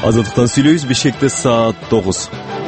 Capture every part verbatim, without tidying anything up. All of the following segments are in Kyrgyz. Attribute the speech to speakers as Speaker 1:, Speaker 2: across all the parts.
Speaker 1: Азаттыктан сүйлөйбүз. Бишкекте саат тогуз.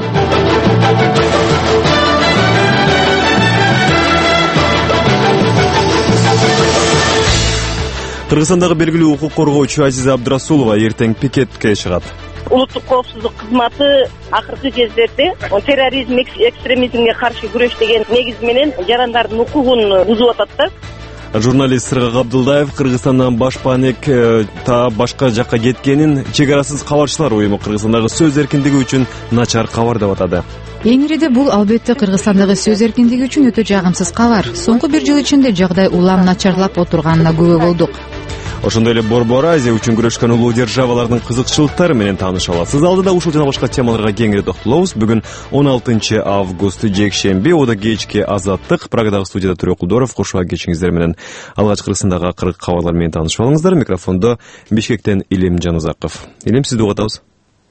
Speaker 1: Кыргызстандагы белгилүү укук коргоочу Азиза Абдрасулова эртең пикетке чыгат.
Speaker 2: Улуттук коопсуздук кызматы акыркы кездерде терроризм, экстремизмге каршы күрөш деген негиз менен жарандардын укугун бузуп атат да.
Speaker 1: Журналист Сыргак Абдылдаев Кыргызстандан баш паник та башка жакка кеткенин чек арасыз кабарчылар уюму Кыргызстандагы сөз эркиндиги үчүн начар кабар деп атады.
Speaker 3: Эң ириде бул албетте Кыргызстандагы сөз эркиндиги үчүн өтө жагымсыз кабар. Соңку бир жыл ичинде жагдай улам начарлап отурганына күбө болдук.
Speaker 1: Ошондой эле Борбор Азия үчүн күрөшкөн улуу державалардын кызыкчылыктары менен тааныша аласыз. Алдыда ушул жана башка темаларга кеңири токтолобуз. Бүгүн он алтынчы август жекшемби, ода кечки Азаттык. Прагадагы студияда Төрө Кулдоров, кошуа кечиңиздер менен алгач Кыргызстандагы акыркы кабарлар менен таанышып алыңыздар. Микрофондо Бишкектен Илим Жанузаков. Илим, сизди угатабыз.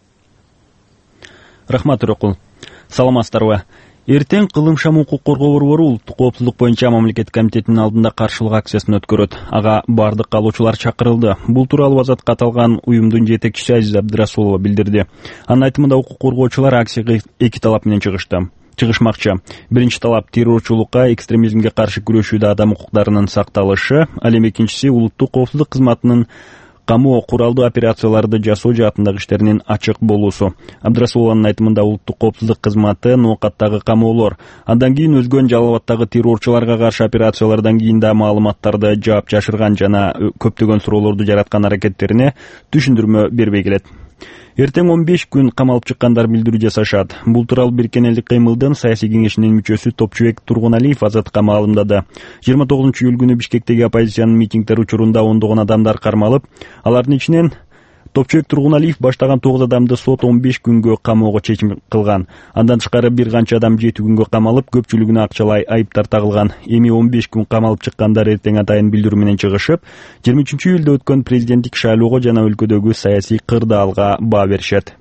Speaker 4: Рахмат, Төрөкул. Саламатсыздарбы? Эртең Кылым шам укук коргоо борбору улуттук коопсуздук боюнча мамлекеттик комитетинин алдында каршылык акциясын өткөрөт. Ага бардык калуучулар чакырылды. Бул тууралуу Азатка каталган уюмдун жетекчиси Азиза Абдрасулова билдирди. Анын айтымында укук коргоочулар акцияга эки талап менен чыгышты. Чыгышмакчы. Биринчи талап террорчулукка, экстремизмге каршы күрөшүүдө адам укуктарынын сакталышы, ал эми экинчиси улуттук коопсуздук кызматынын камоо куралдуу операцияларды жасоо жаатындагы иштеринин ачык болуусу. Абдрасулованын айтымында улуттук коопсуздук кызматы ноокаттагы камоолор, андан кийин өзгөн Жалал Абадтагы террорчуларга каршы операциялардан кийин да маалыматтарды жаап жашырган жана көптөгөн суроолорду жараткан аракеттерине түшүндүрмө бербей келет. Эртең он беш күн камалып чыккандар билдирүү жасашат. Бул тууралуу Бириккен элдик кыймылдын саясий кеңешинин мүчөсү Топчубек Тургуналиев Азатка маалымдады. жыйырма тогузунчу июль күнү Бишкектеги оппозициянын митингдер учурунда ондогон адамдар кармалып, алардын ичинен Топчубек Тургуналиев баштаган тогуз адамды сот он беш күнгө камоого чечим кылган. Андан тышкары бир канча адам жети күнгө камалып, көпчүлүгүнө акчалай айыптар тагылган. Эми он беш күн камалып чыккандар эртең атайын билдирүү менен чыгышып, жыйырма үчүнчү июлда өткөн президенттик шайлоого жана өлкөдөгү саясий кырдаалга баа беришет.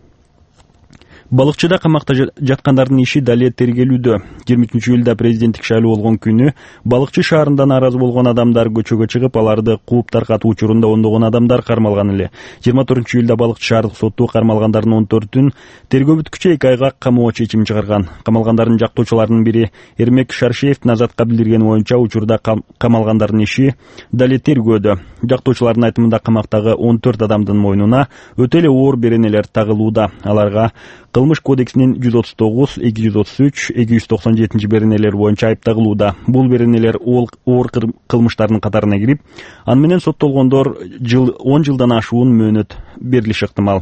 Speaker 4: Балыкчыда камакта жаткандардын иши дале тергелүүдө. жыйырма үчүнчү июлда президенттик шайлоо болгон күнү Балыкчы шаарында нааразы болгон адамдар көчөгө чыгып, аларды кууп таркатуу учурунда ондогон адамдар кармалган эле. жыйырма төртүнчү июлда Балыкчы шаардык соту кармалгандардын он төртүн тергөө бүткүчө эки айга камоо чечим чыгарган. Камалгандардын жактоочуларынын бири Эрмек Шаршеевдин Азатка билдиргени боюнча учурда камалгандардын иши дале тергөөдө. Жактоочулардын айтымында камактагы он төрт адамдын мойнуна өтө эле оор беренелер тагылууда. Аларга Кылмыш кодексинин жүз отуз тогуз, эки жүз отуз үч, эки жүз токсон жетинчи беренелер боюнча айып тагылууда. Бул беренелер оор кылмыштардын катарына кирип, аны менен соттолгондор жыл он жылдан ашуун мөөнөт берилиши ыктымал.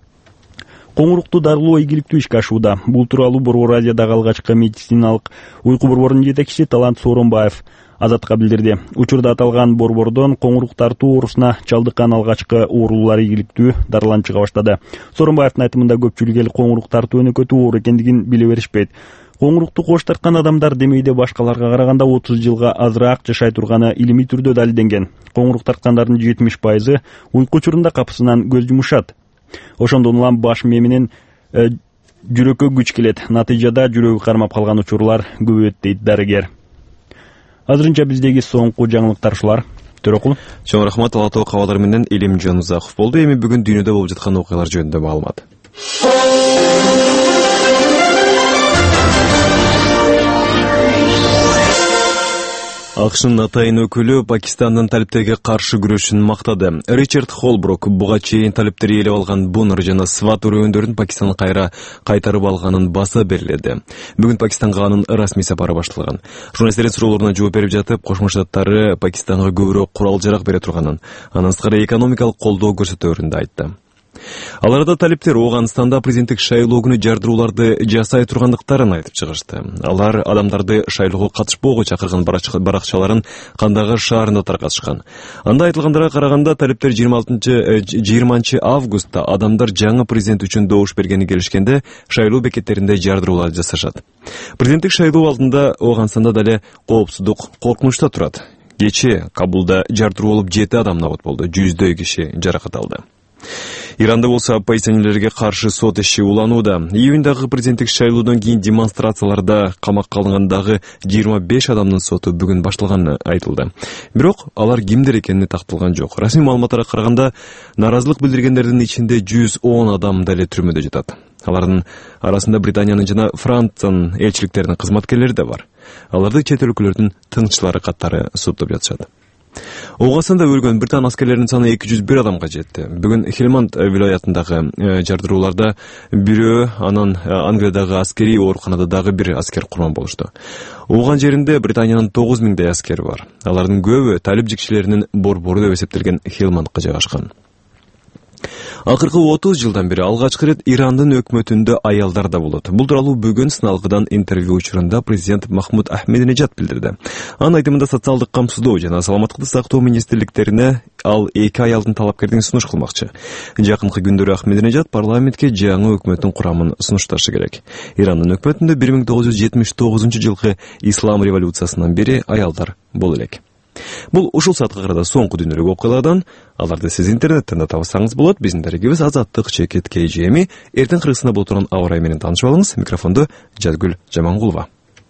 Speaker 4: Коңурукту дарылоо ийгиликтүү ишке ашууда. Бул тууралуу Борбор Азиядагы алгачкы медициналык уйку борборунун жетекчиси Талант Сооронбаев Азатка билдирди. Учурда аталган борбордон коңурук тартуу оорусуна чалдыккан алгачкы оорулар ийгиликтүү дарыланып чыга баштады. Сооронбаевдин айтымында көпчүлүк эл коңурук тартуу өнөкөтүү оор экендигин биле беришпейт. Коңурукту кош тарткан адамдар демейде башкаларга караганда отуз жылга азыраак жашай турганы илимий түрдө далилденген. Коңурук тарткандардын жетимиш пайызы уйку учурунда капысынан көз жумушат. Ошондон улам баш мээ менен э, жүрөккө күч келет. Натыйжада жүрөгү кармап калган учурлар көбөйөт дейт дарыгер. Азырынча биздеги соңку жаңылыктар ушулар. Төрөкул.
Speaker 1: Чоң рахмат. Алатоо кабарлар менен Илим Жанузаков болду. Эми бүгүн дүйнөдө болуп жаткан окуялар жөнүндө маалымат. АКШнын атайын өкүлү Пакистандын талиптерге каршы күрөшүн мактады. Ричард Холбрук буга чейин талиптер ээлеп алган Бунр жана Сват өрөөндөрүн Пакистан кайра кайтарып алганын баса берилди. Бүгүн Пакистанга анын расмий сапары башталган. Журналисттердин суроолоруна жооп берип жатып, Кошмо Штаттары Пакистанга көбүрөөк курал жарак бере турганын, андан сырткары экономикалык колдоо көрсөтөөрүн да айтты. Аларда талиптер Ооганстанда президенттик шайлоо күнү жардырууларды жасай тургандыктарын айтып чыгышты. Алар адамдарды шайлоого катышпоого чакырган баракчаларын Кандагар шаарында таркатышкан. Анда айтылгандарга караганда талиптер жыйырманчы августта адамдар жаңы президент үчүн добуш бергени келишкенде шайлоо бекеттеринде жардыруулар жасашат. Президенттик шайлоо алдында Ооганстанда дале коопсуздук коркунучта турат. Кечээ Кабулда жардыруу болуп жети адам набат болду, жүздөй киши жаракат алды. Иранда болсо оппозиционерлерге каршы сот иши уланууда. Июндагы президенттик шайлоодон кийин демонстрацияларда камакка алынгандагы жыйырма беш адамдын соту бүгүн башталганы айтылды. Бирок алар кимдер экени такталган жок. Расмий маалыматтарга караганда, нааразылык билдиргендердин ичинде жүз он адам деле түрмөдө жатат. Алардын арасында Британиянын жана Франциянын элчиликтеринин кызматкерлери да бар. Аларды чет өлкөлөрдүн тыңчылары катары соттоп жатышат. Оғасында өлгөн Британ аскерлеринин саны эки жүз бир адамга жетти. Бүгүн Хелманд вилаятындагы жардырууларда бирөө, анан Англиядагы аскерий ооруканада дагы бир аскер курман болушту. Ооган жеринде Британиянын тогуз миңдей аскери бар. Алардын көбү талип жикчилеринин борбору деп эсептелген Хелмандга жайгашкан. Акыркы отуз жылдан бери алгачкы ирет Ирандын өкмөтүндө аялдар да болот. Бул тууралуу бүгүн сыналгыдан интервью учурунда президент Махмуд Ахмединежад билдирди. Анын айтымында социалдык камсыздоо жана саламаттыкты сактоо министрликтерине ал эки аялдын талапкердигин сунуш кылмакчы. Жакынкы күндөрү Ахмединежад парламентке жаңы өкмөттүн курамын сунушташы керек. Ирандын өкмөтүндө бир миң тогуз жүз жетимиш тогузунчу жылкы ислам революциясынан бери аялдар боло элек. Бул ушул саатка карата соңку дүнүрүк окуялардан. Аларды сиз интернеттен да табсаңыз болот. Биздин дарегибиз Азаттык Чекит кей джи эми. Эртең кыргызстанда болуп турган аба ырайы менен таанышып алыңыз. Микрофондо Жазгүл Жамангулова.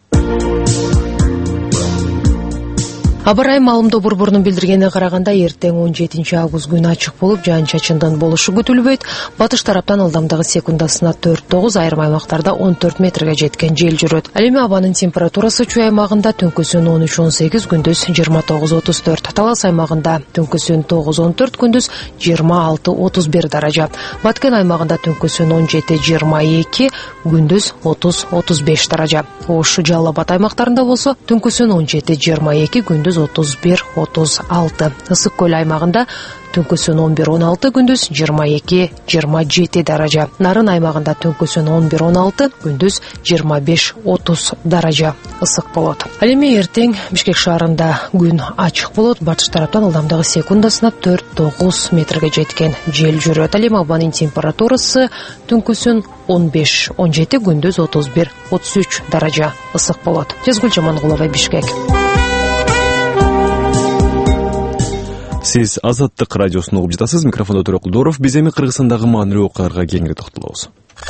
Speaker 5: Аба ырайы маалымдоо борборунун билдиргенине караганда, эртең он жетинчи август күнү ачык болуп, жаан-чачындын болушу күтүлбөйт. Батыш тараптан ылдамдыгы секундасына төрт тогуз, айрым аймактарда он төрт метрге жеткен жел жүрөт. Ал эми абанын температурасы чүй аймагында түнкүсүн он үч он сегиз, күндүз жыйырма тогуз отуз төрт. Талас аймагында түнкүсүн тогуз он төрт, күндүз жыйырма алты отуз бир даража. Баткен аймагында түнкүсүн он жети жыйырма эки, күндүз отуз отуз беш даража. Ош, Жалал Абад аймактарында болсо түнкүсүн он жети жыйырма эки, күндүз отуз бир отуз алты. Ысык көл аймагында түнкүсүн он бир он алты, күндүз жыйырма эки жыйырма жети даража. Нарын аймагында түнкүсүн он бир он алты, күндүз жыйырма беш отуз даража ысык болот. Ал эми эртең Бишкек шаарында күн ачык болот. Батыш тараптан ылдамдыгы секундасына төрт тогуз метрге жеткен жел жүрөт. Ал эми абанын температурасы түнкүсүн он беш он жети, күндүз отуз бир отуз үч даража ысык болот. Жазгүл Жамангулова, Бишкек.
Speaker 1: Сиз Азаттык радиосун угуп жатасыз. Микрофондо Төрөк Кулдоров. Биз эми Кыргызстандагы маанилүү окуяларга кеңири токтолобуз.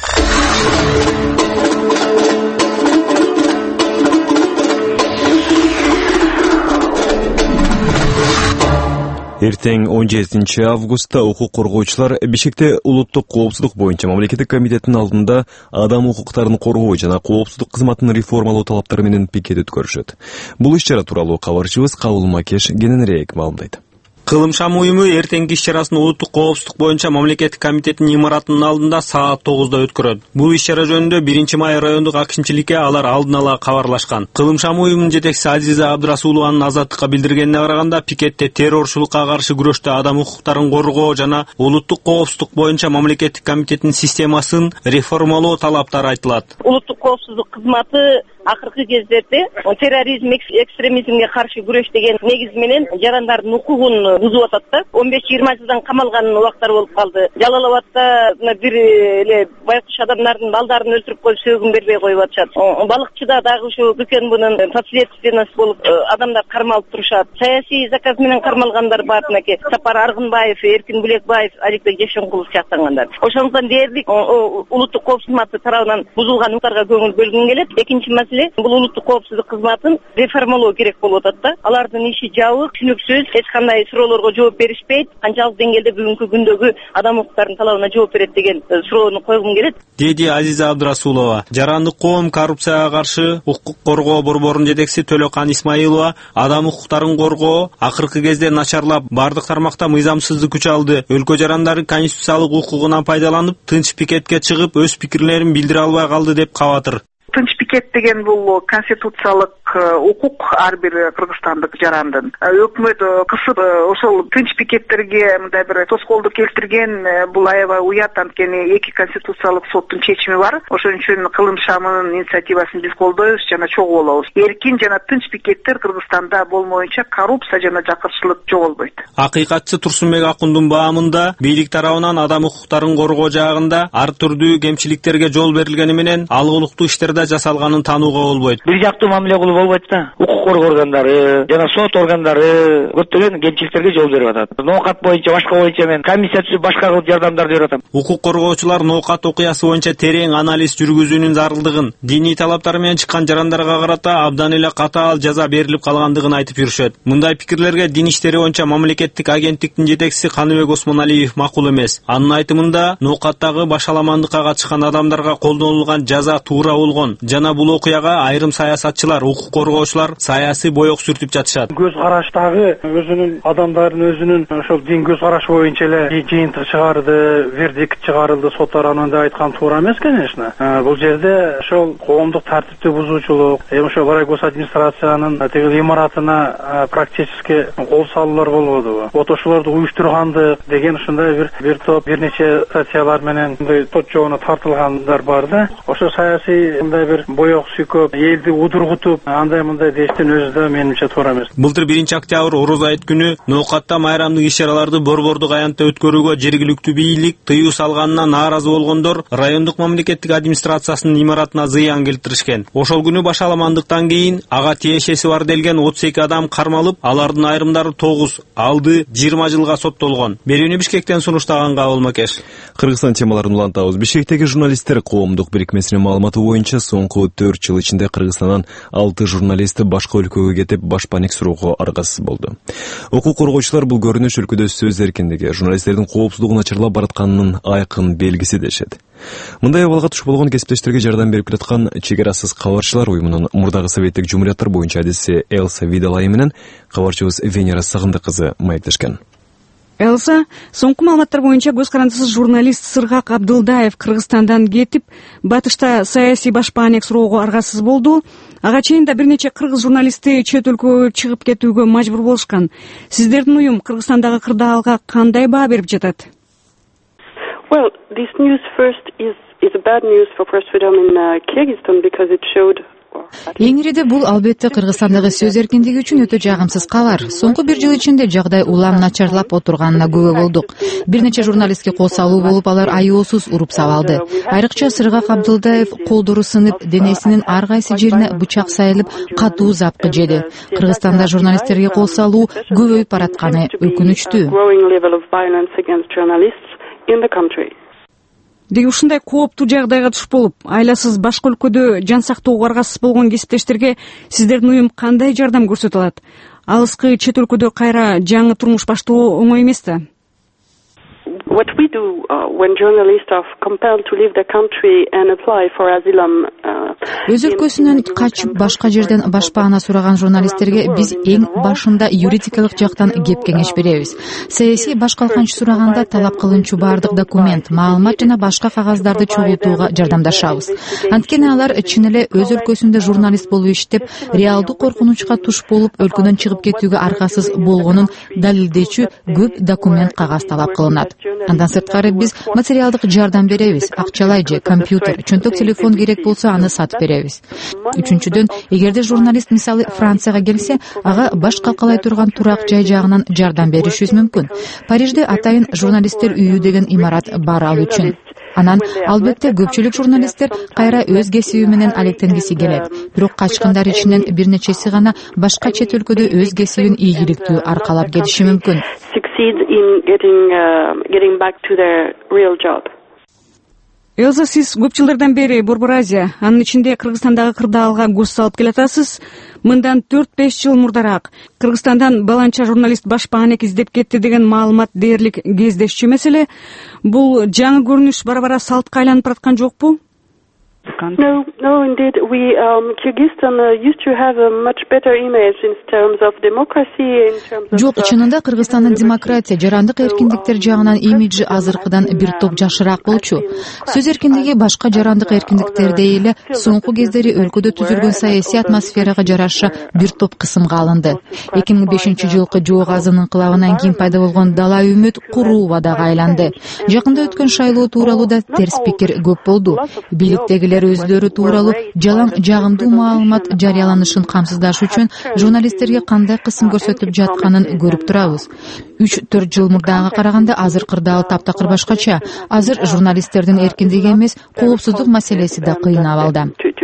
Speaker 1: Эртең он жетинчи августта укук коргоочулар Бишкекте улуттук коопсуздук боюнча мамлекеттик комитеттин алдында адам укуктарын коргоо жана коопсуздук кызматын реформалоо талаптары менен пикет өткөрүшөт. Бул иш-чара тууралуу кабарчыбыз Кабыл Макеш кененирээк маалымдайт.
Speaker 6: Кылым шам уюму эртеңки иш-чарасын улуттук коопсуздук боюнча мамлекеттик комитеттин имаратынын алдында саат тогузда өткөрөт. Бул иш-чара жөнүндө биринчи май райондук акимчиликке алар алдын ала кабарлашкан. Кылым шам уюмунун жетекчиси Азиза Абдрасулованын Азаттыкка билдиргенине караганда, пикетте террорчулукка каршы күрөштө адам укуктарын коргоо жана улуттук коопсуздук боюнча мамлекеттик комитеттин системасын реформалоо талаптары айтылат.
Speaker 2: Улуттук коопсуздук кызматы акыркы кездерде терроризм, экстремизмге каршы күрөш деген негиз менен жарандардын укугун бузуп атат да. он беш жыйырма жылдан камалган убактар болуп калды. Жалал Абадта бир эле байкуш адамдардын балдарын өлтүрүп коюп сөөгүн бербей коюп атышат. Балыкчыда дагы ушу Бүкенбунун подследственность болуп адамдар кармалып турушат. Саясий заказ менен кармалгандар бар, мынакей Сапар Аргынбаев, Эркин Булекбаев, Аликбек Жешенкулов сыяктангандар. Ошондуктан дээрлик улуттук коопсуздук тарабынан бузулган укуктарга көңүл бөлгүм келет. Экинчи бул улуттук коопсуздук кызматын реформалоо керек болуп атат да. Алардын иши жабык, түшүнүксүз, эч кандай суроолорго жооп беришпейт. Канчалык деңгээлде бүгүнкү күндөгү адам укуктарынын талабына жооп берет деген суроону койгум келет,
Speaker 6: деди Азиза Абдрасулова. Жарандык коом коррупцияга каршы укук коргоо борборунун жетекчиси Төлөкан Исмаилова адам укуктарын коргоо акыркы кезде начарлап, бардык тармакта мыйзамсыздык күч алды. Өлкө жарандары конституциялык укугунан пайдаланып, тынч пикетке чыгып, өз пикирлерин билдире албай калды деп кабатыр.
Speaker 7: Тынч пикет деген бул конституциялык укук ар бир кыргызстандык жарандын. Өкмөт кысып ошол тынч пикеттерге мындай бир тоскоолдук келтирген, бул аябай уят, анткени эки конституциялык соттун чечими бар. Ошон үчүн Кылым шамынын инициативасын биз колдойбуз жана чогуу болобуз. Эркин жана тынч пикеттер Кыргызстанда болмоюнча коррупция жана жакырчылык жоголбойт.
Speaker 6: Акыйкатчы Турсунбек Акундун баамында бийлик тарабынан адам укуктарын коргоо жагында ар түрдүү кемчиликтерге жол берилгени менен алгылыктуу иштерде да жасалганын таанууга болбойт.
Speaker 8: Бир жактуу мамиле кылуу болбойт да. Укук коргоо органдары жана сот органдары көптөгөн кемчиликтерге жол берип атат. Ноокат боюнча, башка боюнча мен комиссия түзүп башка кылып жардамдарды берип атам.
Speaker 6: Укук коргоочулар ноокат окуясы боюнча терең анализ жүргүзүүнүн зарылдыгын, диний талаптар менен чыккан жарандарга карата абдан эле катаал жаза берилип калгандыгын айтып жүрүшөт. Мындай пикирлерге Дин иштери боюнча мамлекеттик агенттиктин жетекчиси Каныбек Осмоналиев макул эмес. Анын айтымында ноокаттагы башаламандыкка катышкан адамдарга колдонулган жаза туура болгон жана бул окуяга айрым саясатчылар, укук коргоочулар саясий боек сүртүп жатышат.
Speaker 9: Көз караштагы өзүнүн адамдардын өзүнүн ошол дин көз карашы боюнча эле жыйынтык чыгарды, вердикт чыгарылды, соттор анында айткан туура эмес, конечно. Бул жерде ошол коомдук тартипти бузуучулук, эми ошо Барай госадминистрациянын тиги имаратына практически кол салуулар болбодубу? Отошууларды уюштургандык деген ушундай бир бир топ бир нече статьялар менен мындай тот жоона тартылгандар бар да. Ошо саясий мындай бир боек сүйкөп, элди удургутуп, андай мындай дештин өзү да менимче туура эмес.
Speaker 6: Былтыр биринчи октябрь Орозо айт күнү ноокатта майрамдык иш-чараларды борбордук аянтта өткөрүүгө жергиликтүү бийлик тыюу салганына нааразы болгондор райондук мамлекеттик администрациясынын имаратына зыян келтиришкен. Ошол күнү башаламандыктан кийин ага тиешеси бар делген отуз эки адам кармалып, алардын айрымдары тогуз, алды жыйырма жылга соттолгон. Берүүнү Бишкектен сунуштаган Кабыл Макеш.
Speaker 1: Кыргызстан темаларын улантабыз. Бишкектеги журналисттер коомдук бирикмесинин маалыматы боюнча соңку төрт жыл ичинде Кыргызстандан алты журналист башка өлкөгө кетип башпаник суроого аргасыз болду. Укук коргоочулар бул көрүнүш өлкөдө сөз эркиндиги, журналисттердин коопсуздугу начарлап баратканынын айкын белгиси дешет. Мындай абалга туш болгон кесиптештерге жардам берип келаткан Чек арасыз кабарчылар уюмунун мурдагы советтик жумурияттар боюнча адиси Элса Видалай менен кабарчыбыз Венера Сагындык кызы маектешкен.
Speaker 10: Элса, соңку маалыматтар боюнча көз карандысыз журналист Сыргак Абдылдаев Кыргызстандан кетип, батышта саясий башпаанек суроого аргасыз болду. Ага чейин да бир нече кыргыз журналисти чет өлкөгө чыгып кетүүгө мажбур болушкан. Сиздердин уюм Кыргызстандагы кырдаалга кандай баа берип жатат?
Speaker 11: Well, this news first is is a bad news for press freedom in uh, Kyrgyzstan because it showed
Speaker 3: Эң ириде бул албетте Кыргызстандагы сөз эркиндиги үчүн өтө жагымсыз кабар. Соңку бир жыл ичинде жагдай улам начарлап отурганына күбө болдук. Бир нече журналистке кол салуу болуп, алар аюусуз уруп сабалды. Айрыкча Сыргак Абдылдаев колдору сынып, денесинин ар кайсы жерине бычак сайылып, катуу запкы жеди. Кыргызстанда журналисттерге кол салуу көбөйүп баратканы өкүнүчтүү.
Speaker 10: Деги ушундай кооптуу жагдайга туш болуп, айласыз башка өлкөдө жан сактоого аргасыз болгон кесиптештерге сиздердин уюм кандай жардам көрсөтө алат? Алыскы чет өлкөдө кайра жаңы турмуш баштоо оңой эмес да.
Speaker 11: What we do uh, when journalists are compelled to leave their country and apply for asylum.
Speaker 3: Өз өлкөсүнөн качып башка жерден башпаана сураган журналисттерге биз эң башында юридикалык жактан кеп кеңеш беребиз. Саясий башкалканчы сураганда талап кылынчу бардык документ, маалымат жана башка кагаздарды чогултууга жардамдашабыз. Анткени алар чын эле өз өлкөсүндө журналист болуп иштеп, реалдуу коркунучка туш болуп, өлкөдөн чыгып кетүүгө аргасыз болгонун далилдечү көп документ, кагаз талап кылынат. Андан сырткары биз материалдык жардам беребиз. Акчалай же компьютер, чөнтөк телефон керек болсо аны сатып беребиз. Үчүнчүдөн, эгерде журналист мисалы Францияга келсе, ага баш калкалай турган турак жай жагынан жардам беришибиз мүмкүн. Парижде атайын журналисттер үйү деген имарат бар ал үчүн. Анан албетте көпчүлүк журналисттер кайра өз кесиби менен алектенгиси келет. Бирок качкындар ичинен бир нечеси гана башка чет өлкөдө өз кесибин ийгиликтүү аркалап келиши мүмкүн.
Speaker 10: Элза, сиз көп жылдардан бери Борбор Азия, анын ичинде Кыргызстандагы кырдаалга көз салып келатасыз. Мындан төрт-беш жыл мурдараак Кыргызстандан баланча журналист башпаанек издеп кетти деген маалымат дээрлик кездешчү маселе. Бул жаңы көрүнүш бара-бара салтка айланып бараткан жокпу?
Speaker 11: No, no, indeed. We um, Kyrgyzstan uh, used to have a much better image in terms of democracy, in terms of.
Speaker 3: Жок, чынында Кыргызстандын демократия, жарандык эркиндиктер жагынан имиджи азыркыдан бир топ жакшыраак болчу. Сөз эркиндиги башка жарандык эркиндиктердей эле соңку кездери өлкөдө түзүлгөн саясий атмосферага жараша бир топ кысымга алынды. эки миң бешинчи жылкы жоо газынын кылабынан кийин пайда болгон дала үмүт куруу убадага айланды. Жакында өткөн шайлоо тууралуу да терс пикир көп болду. Бийликтеги өзлөрү тууралуу жалаң жагымдуу маалымат жарыяланышын камсыздаш үчүн журналисттерге кандай кысым көрсөтүп жатканын көрүп турабыз. үч-төрт жыл мурдага караганда азыр кырдаал таптакыр башкача. Азыр журналисттердин эркиндиги эмес, коопсуздук маселеси да кыйын абалда.
Speaker 11: To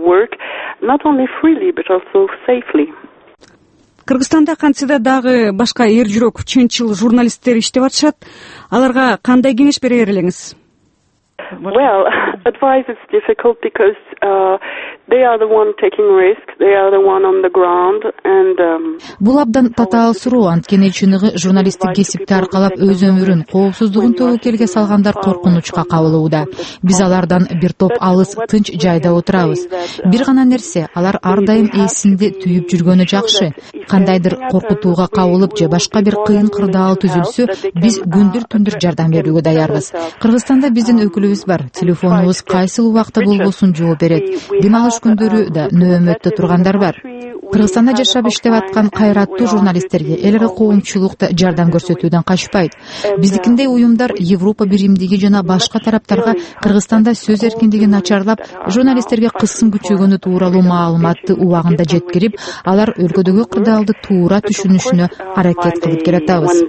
Speaker 11: work not only freely but also safely.
Speaker 10: Кыргызстанда кантсе дагы башка эр жүрөк чынчыл журналисттер иштеп атышат. Аларга кандай кеңеш берер элеңиз?
Speaker 11: Well, advice is difficult because uh, they are the one taking risk, they are the one on the ground and um,
Speaker 3: Бул абдан татаал суроо, анткени чыныгы журналисттик кесипти аркалап өз өмүрүн, коопсуздугун тобокелге салгандар коркунучка кабылууда. Биз алардан бир топ алыс, тынч жайда отурабыз. Бир гана нерсе, алар ар дайым эсинде түйүп жүргөнү жакшы. Кандайдыр коркутууга кабылып же башка бир кыйын кырдаал түзүлсө, биз күндүр-түндүр жардам берүүгө даярбыз. Кыргызстанда биздин өкүлүбүз бар. Телефонубуз кайсыл убакта болбосун жооп берет. Дем алыш күндөрү да нөөмөттө тургандар бар. Кыргызстанда жашап иштеп аткан кайраттуу журналисттерге эл аралык коомчулукта жардам көрсөтүүдөн качпайт. Биздикиндей уюмдар Европа биримдиги жана башка тараптарга Кыргызстанда сөз эркиндиги начарлап, журналисттерге кысым күчөгөнү тууралуу маалыматты убагында жеткирип, алар өлкөдөгү кырдаалды туура түшүнүшүнө аракет кылып келатабыз.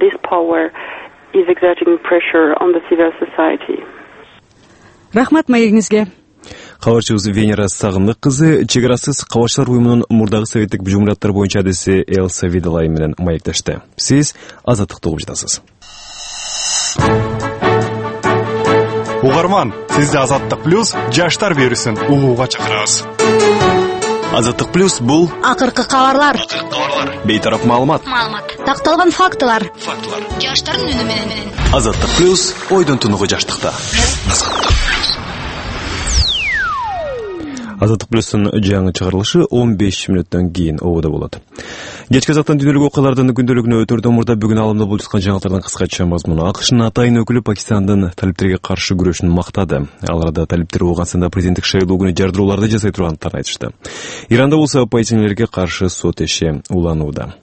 Speaker 10: Рахмат маегиңизге.
Speaker 1: Кабарчыбыз Венера Сагындык кызы чек арасыз кабарчылар уюмунун мурдагы советтик жумураттар боюнча адиси Элса Видалай менен маектешти. Сиз Азаттыкты угуп жатасыз.
Speaker 12: Угарман, сизди Азаттык плюс жаштар берүүсүн угууга чакырабыз. Азаттык плюс бул
Speaker 13: акыркы кабарлар,
Speaker 12: бейтарап маалымат,
Speaker 13: маалымат, такталган фактылар,
Speaker 12: фактылар.
Speaker 13: Жаштардын үнү менен.
Speaker 12: Азаттык плюс ойдон тунугу жаштыкта.
Speaker 1: Азаттык плюстун жаңы чыгарылышы он беш мүнөттөн кийин ободо болот. Кечки азаттан дүйнөлүк окуялардын күндөлүгүнө өтөрдө мурда бүгүн алымда болуп жаткан жаңылыктардын кыскача мазмуну. АКШнын атайын өкүлү Пакистандын талиптерге каршы күрөшүн мактады. Ал арада талиптер Ооганстанда президенттик шайлоогуна жардырууларды жасай тургандарын айтышты. Иранда болсо оппозиционерлерге каршы сот иши уланууда.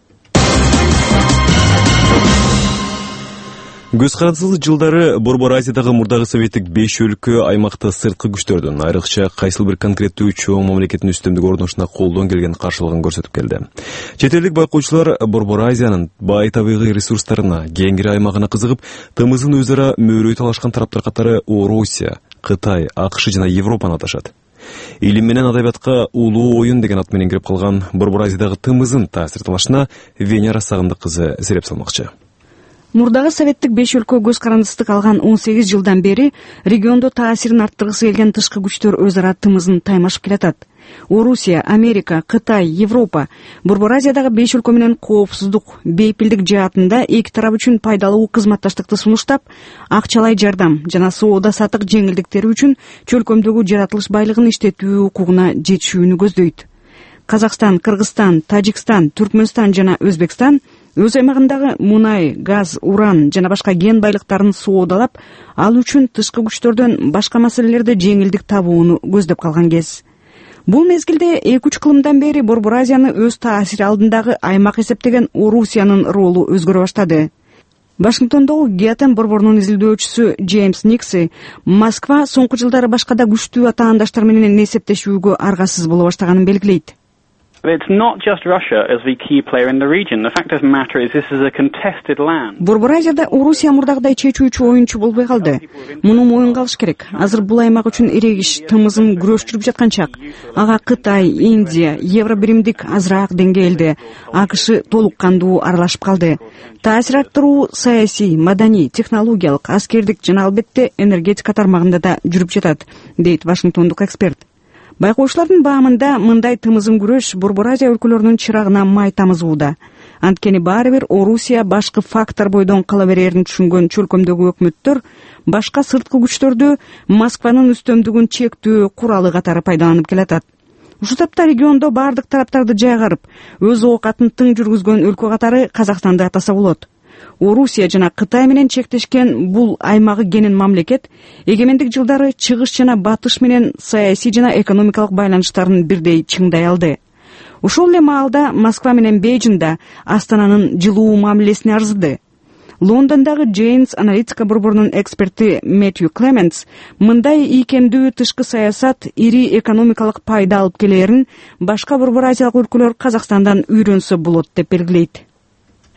Speaker 1: Көз карандысыз жылдары Борбор Азиядагы мурдагы советтик беш өлкө аймакта сырткы күчтөрдүн, айрыкча кайсыл бир конкреттүү чоң мамлекеттин үстөмдүк орношуна колдон келген каршылыгын көрсөтүп келди. Чет элдик байкоочулар Борбор Азиянын бай табигый ресурстарына, кеңири аймагына кызыгып, тымызын өз ара мөөрөй талашкан тараптар катары Орусия, Кытай, АКШ жана Европаны аташат. Илим менен адабиятка улуу оюн деген ат менен кирип калган Борбор Азиядагы тымызын таасир талашына Венера Сагындык кызы сереп салмакчы.
Speaker 10: Мурдагы советтик беш өлкө көз карандыстык алган он сегиз жылдан бери региондо таасирин арттыргысы келген тышкы күчтөр өз ара тымызын таймашып келатат. Орусия, Америка, Кытай, Европа Борбор Азиядагы беш өлкө менен коопсуздук, бейпилдик жаатында эки тарап үчүн пайдалуу кызматташтыкты сунуштап, акчалай жардам жана соода сатык жеңилдиктери үчүн чөлкөмдөгү жаратылыш байлыгын иштетүү укугуна жетишүүнү көздөйт. Казакстан, Кыргызстан, Тажикстан, Түркмөнстан жана Өзбекстан өз аймагындагы мунай, газ, уран жана башка кен байлыктарын соодалап, ал үчүн тышкы күчтөрдөн башка маселелерде жеңилдик табууну көздөп калган кез. Бул мезгилде эки үч кылымдан бери Борбор Азияны өз таасири алдындагы аймак эсептеген Орусиянын ролу өзгөрө баштады. Вашингтондогу Геотен борборунун изилдөөчүсү Джеймс Никси Москва соңку жылдары башкада күчтүү атаандаштар менен эсептешүүгө аргасыз боло баштаганын белгилейт.
Speaker 14: It's not just Russia as the key player in the region. The fact of the matter is this is a contested land.
Speaker 10: Борбор Азияда Орусия мурдагыдай чечүүчү оюнчу болбой калды. Муну моюнга алыш керек. Азыр бул аймак үчүн эрегиш, тымызым күрөш жүрүп жаткан чак. Ага Кытай, Индия, Евробиримдик азыраак деңгээлде, АКШ толук кандуу аралашып калды. Таасир арттыруу саясий, маданий, технологиялык, аскердик жана албетте энергетика тармагында да жүрүп жатат, дейт Вашингтондук эксперт. Байкоочулардын баамында мындай тымызым күрөш Борбор Азия өлкөлөрүнүн чырагына май тамызууда. Анткени баары бир Орусия башкы фактор бойдон кала берерин түшүнгөн чөлкөмдөгү өкмөттөр башка сырткы күчтөрдү Москванын үстөмдүгүн чектөө куралы катары пайдаланып келатат. Ушул тапта региондо бардык тараптарды жайгарып, өз оокатын тың жүргүзгөн өлкө катары Казакстанды атаса болот. Орусия жана Кытай менен чектешкен бул аймагы кенен мамлекет эгемендик жылдары чыгыш жана батыш менен саясий жана экономикалык байланыштарын бирдей чыңдай алды. Ушул эле маалда Москва менен Бейжиңда Астананын жылуу мамилесине арзыды. Лондондогу Джейнс аналитика борборунун эксперти Мэтью Клементс мындай ийкемдүү тышкы саясат ири экономикалык пайда алып келерин башка Борбор Азиялык өлкөлөр Казакстандан үйрөнсө болот деп белгилейт.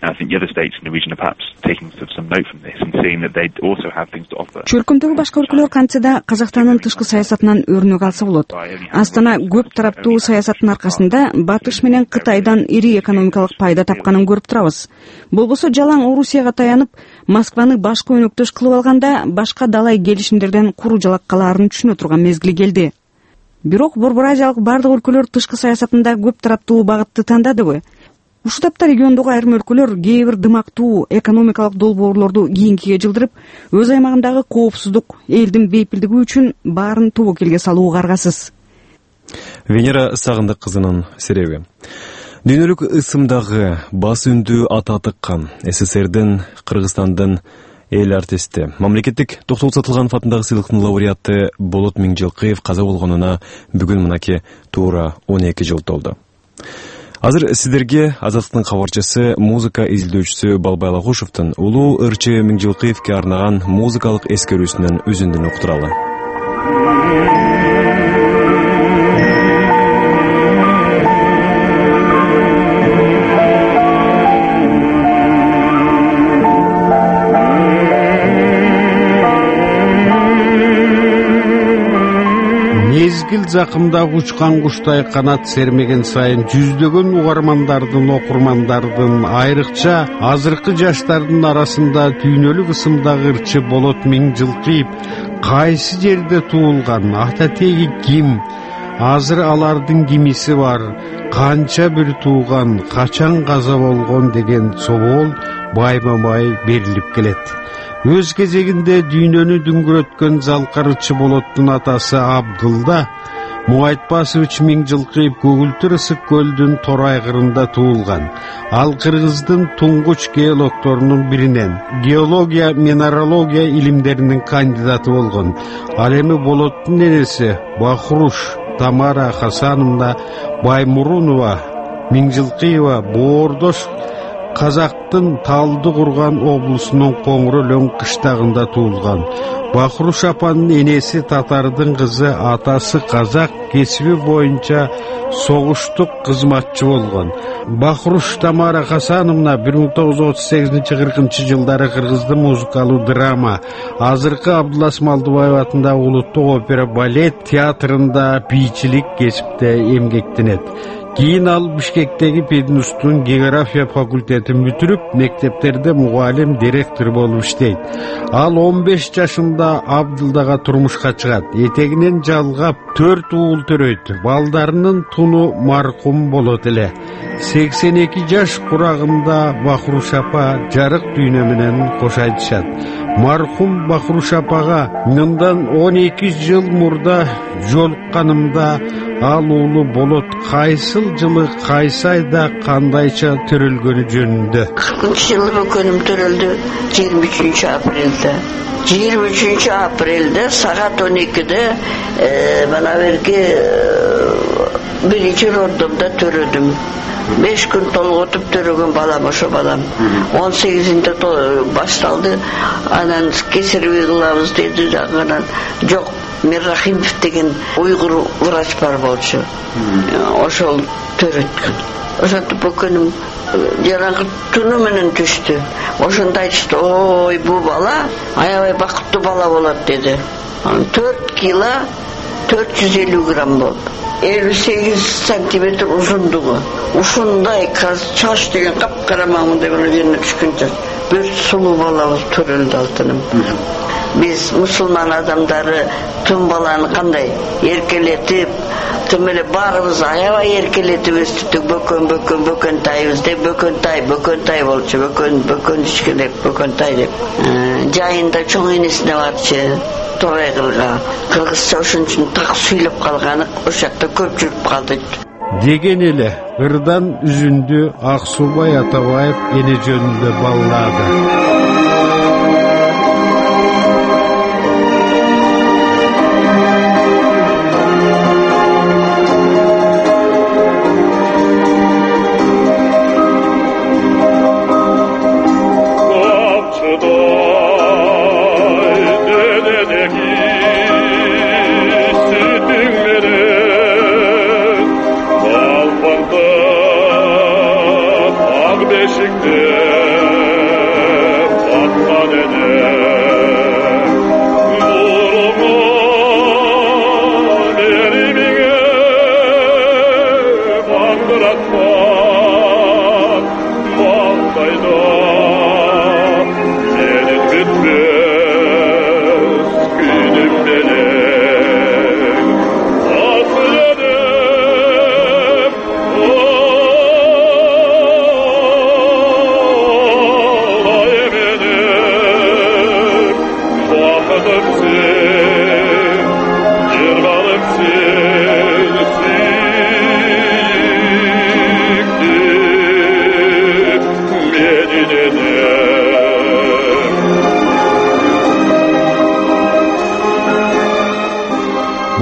Speaker 15: And I think the other states in the region are perhaps taking some note from this and seeing that they also have things to offer.
Speaker 10: Чөлкөмдөгү башка өлкөлөр кантсе да Казакстандын тышкы саясатынан өрнөк алса болот. Астана көп тараптуу саясаттын аркасында Батыш менен Кытайдан ири экономикалык пайда тапканын көрүп турабыз. Болбосо жалаң Орусияга таянып, Москваны башкы өнөктөш кылып алганда башка далай келишимдерден куру жалак калаарын түшүнө турган мезгили келди. Бирок Борбор Азиялык бардык өлкөлөр тышкы саясатында көп тараптуу багытты тандадыбы? Ушул тапта региондогу айрым өлкөлөр кээ бир дымактуу экономикалык долбоорлорду кийинкиге жылдырып, өз аймагындагы коопсуздук, элдин бейпилдиги үчүн баарын тобокелге салууга аргасыз.
Speaker 1: Венера Сагындык кызынын сереби. Дүйнөлүк ысымдагы бас үндүү ата тыккан СССРдин, Кыргызстандын эл артисти, мамлекеттик Токтогул Сатылганов атындагы сыйлыктын лауреаты Болот Миңжилкыев каза болгонуна бүгүн мынакей туура он эки жыл толду. Азыр сиздерге Азаттыктын кабарчысы, музыка изилдөөчүсү Балбай Алагушевдун улуу ырчы Миңжилкыевке арнаган музыкалык эскерүүсүнөн үзүндүн уктуралы.
Speaker 16: Мезгил жакымдагы учкан куштай канат сермеген сайын жүздөгөн угармандардын, окурмандардын, айрыкча азыркы жаштардын арасында дүйнөлүк ысымдагы ырчы Болот Миңжилкыев кайсы жерде туулган, ата теги ким, азыр алардын кимиси бар, канча бир тууган, качан каза болгон деген соол байма-бай берилип келет. Өз кезегинде дүйнөнү дүңгүрөткөн залкарычы Болоттун атасы Абдылда Муайтпасович Миңжилкыев Көгүлтүр ысык көлдүн тор айгырында туулган. Ал кыргыздын туңгуч геологторунун биринен, геология, минералогия илимдеринин кандидаты болгон. Ал эми Болоттун энеси Бахруш Тамара Хасановна Баймурунова Миңжилкыева боордош Казактын Талды курган облусунун Коңур Өлөң кыштагында туулган. Бахруш апанын энеси татардын кызы, атасы казак, кесиби боюнча согуштук кызматчы болгон. Бахруш Тамара Хасановна бир миң тогуз жүз отуз сегизинчи кыркынчы жылдары кыргыздын музыкалуу драма, азыркы Абдулас Малдыбаев атындагы улуттук опера балет театрында бийчилик кесипте эмгектенет. Кийин ал Бишкектеги Пединститутунун география факультетин бүтүрүп, мектептерде мугалим, директор болуп иштейт. Ал он беш жашында Абдылдага турмушка чыгат. Этегинен жалгап төрт уул төрөйт. Балдарынын туну маркум болот эле. сексен эки жаш курагында Бахруш апа жарык дүйнө менен кош айтышат. Маркум Бахруш апага мындан он эки жыл мурда жолукканымда ал уулу Болот кайсыл жылы, кайсы айда, кандайча төрөлгөнү жөнүндө.
Speaker 17: кыркынчы жылы бөкөнүм төрөлдү жыйырма үчүнчү апрелде. жыйырма үчүнчү апрелде саат он экиде мына берки биринчи роддомдо төрөдүм. беш күн толготуп төрөгөн балам ошо балам. он сегизинде башталды. Анан кесареви кылабыз деди, анан жок, Миррахимов деген уйгур врач бар болчу. Ошол төрөткөн. Ошентип бөкөнүм жараңкы туну менен түштү. Ошондо айтышты, ой, бул бала аябай бакыттуу бала болот деди. төрт кило төрт жүз элүү грамм болду. элүү сегиз сантиметр узундугу. Ушундай чач деген капкара маңында бир жерине түшкөн чач. Бир сулуу балабыз төрөлдү алтыным. Биз мусулман адамдары тун баланы кандай эркелетип, тим эле баарыбыз аябай эркелетип өстүктүк, бөкөн бөкөн бөкөн тайбыз деп, бөкөн тай, бөкөн тай болчу, бөкөн бөкөн ишкелеп, бөкөн тай деп. Жайында чоң энесине барчы. Торайгылга кыргызча ошон үчүн так сүйлөп калганы ошол жакта көп жүрүп калды
Speaker 16: деген эле ырдан үзүндү Аксубай Атабаев эне жөнүндө баллады.
Speaker 18: Beşikte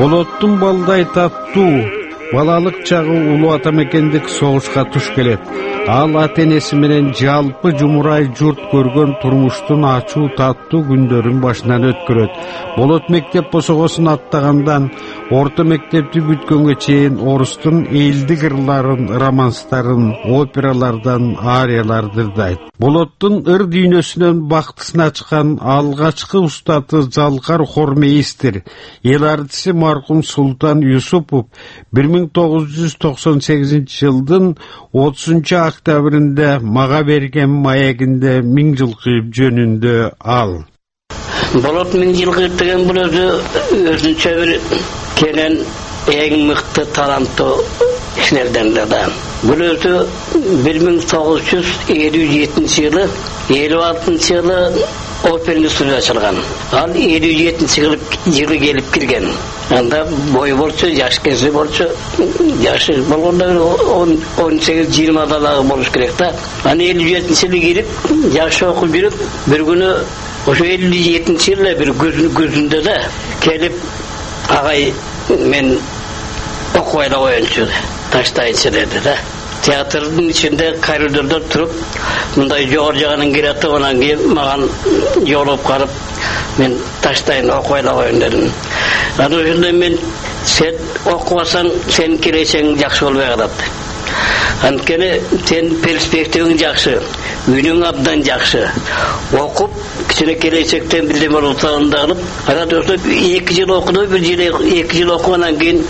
Speaker 16: Болоттун балдай таттуу балалык чагы улуу ата мекендик согушка туш келет. Ал ата энеси менен жалпы жумурай журт көргөн турмуштун ачуу таттуу күндөрүн башынан өткөрөт. Болот мектеп босогосун аттагандан орто мектепти бүткөнгө чейин орустун элдик ырларын, романстарын, опералардан арияларды ырдайт. Болоттун ыр дүйнөсүнөн бактысын ачкан алгачкы устаты Залкар хормейстер, эл артиси маркум Султан Юсупов бир миң тогуз жүз токсон сегизинчи жылдын отузунчу октябрында мага берген маегинде миң жылкы жөнүндө ал.
Speaker 18: Болот миң жылкы деген бул өзү өзүнчө бир кенен эң мыкты таланттуу кишилерден да. Бул өзү бир миң тогуз жүз элүү жетинчи жылы элүү алтынчы жылы оперный студия ачылган. Ал элүү жетинчи жылы келип кирген. Анда бой болчу, жаш кези болчу, жашы болгондо он сегиз жыйырма далагы болуш керек да. Аны элүү жетинчи жылы кирип, жаш окуп жүрүп, бир күнү ошо элүү жетинчи жылы бир көзүндө да келип, агай мен окуйла коеюнчу, таштайынчы деди да. Театрдын ичинде коридордо туруп, мындай жогору жагынан киретип, анан кийин маган жолуп карап, мен таштайын окуйла коеюн дедим. Анан ошондо мен сен окубасаң, сенин келечегиң жакшы болбой калат. Анткени сен перспективиң жакшы, үнүң абдан жакшы. Окуп, кичине келечектен билим алуудан кылып, анан ошо эки жыл окуду, бир жыл эки жыл окугандан кийин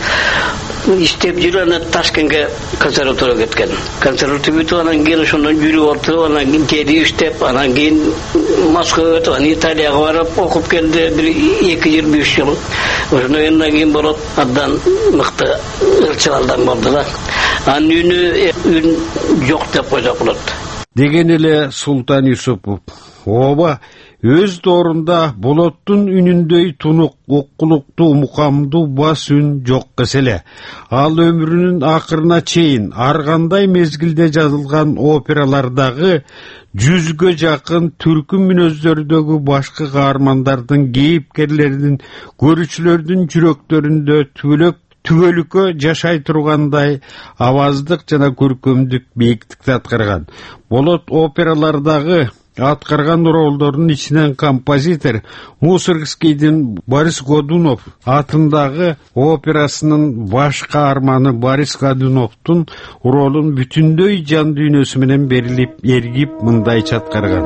Speaker 18: иштеп жүрүп, анан Ташкентке консерваторияга кеткен. Консерватория бүтүп, анан кийин ошондон жүрүп отуруп, анан кийин келип иштеп, анан кийин Москвага өтүп, анан Италияга барып окуп келди бир эки жыл, үч жыл. Ошондон кийин болот абдан мыкты ырчылардан болду да. Анын үнү үн жок деп койсок болот.
Speaker 16: Деген эле Султан Юсупов. Ооба, өз доорунда болоттун үнүндөй тунук, оккулуктуу, мукамдуу бас үн жок эселе. Ал өмүрүнүн акырына чейин ар кандай мезгилде жазылган опералардагы жүзгө жакын түркү мүнөздөрдөгү башкы каармандардын, кейипкерлердин, көрүүчүлөрдүн жүрөктөрүндө түбөлөк түгөлүккө жашай тургандай аваздык жана көркөмдүк бийиктикти аткарган. Болот опералардагы аткарган ролдордун ичинен композитор Мусоргскийдин Борис Годунов атындагы операсынын баш каарманы Борис Годуновдун ролун бүтүндөй жан дүйнөсү менен берилип, эргип мындайча аткарган.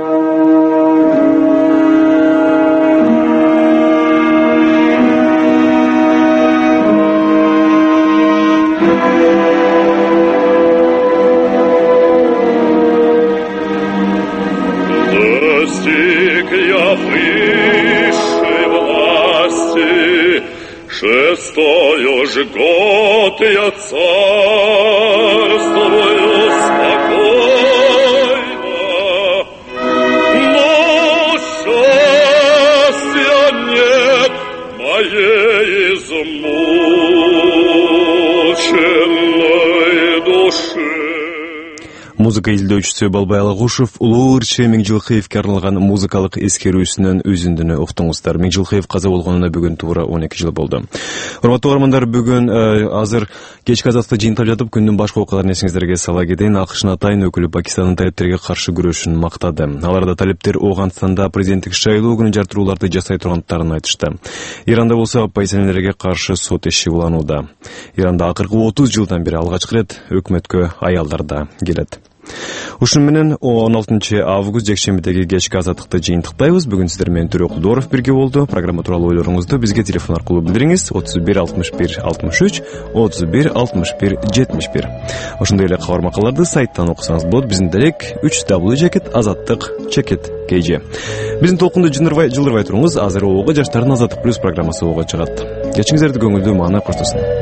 Speaker 19: Шестой уж год я царствую спокойно, но счастья нет моей измученной души.
Speaker 1: Музыка изилдөөчүсү Балбай Алагушев улуу ырчы Миңжилкыевке арналган музыкалык эскерүүсүнөн үзүндүнү уктуңуздар. Миңжилкыев каза болгонуна бүгүн туура он эки жыл болду. Урматтуу угармандар, бүгүн азыр кечки азатты жыйынтап жатып, күндүн башка окуяларын эсиңиздерге сала кетейин. АКШнын атайын өкүлү Пакистандын талептерге каршы күрөшүн мактады. Аларда талептер Ооганстанда президенттик шайлоо күнү жартырууларды жасай тургандарын айтышты. Иранда болсо оппозиционерлерге каршы сот иши уланууда. Иранда акыркы отуз жылдан бери алгачкы ирет өкмөткө аялдар да келет. Ушун менен он алтынчы август жекшембидеги кечки азаттыкты жыйынтыктайбыз. Бүгүн сиздер менен Төрө Кудоров бирге болду. Программа тууралуу ойлоруңузду бизге телефон аркылуу билдириңиз. отуз бир алтымыш бир алтымыш үч, отуз бир алтымыш бир жетимиш бир. Ошондой эле кабар макалдарды сайттан окусаңыз болот. Биздин делек үч дабл ю чекит азаттык чекит кей же. Биздин толкунду жылдырбай туруңуз. Азыр ого жаштардын Азаттык плюс программасы ого чыгат. Кечиңиздерди көңүлдүү маана коштосун.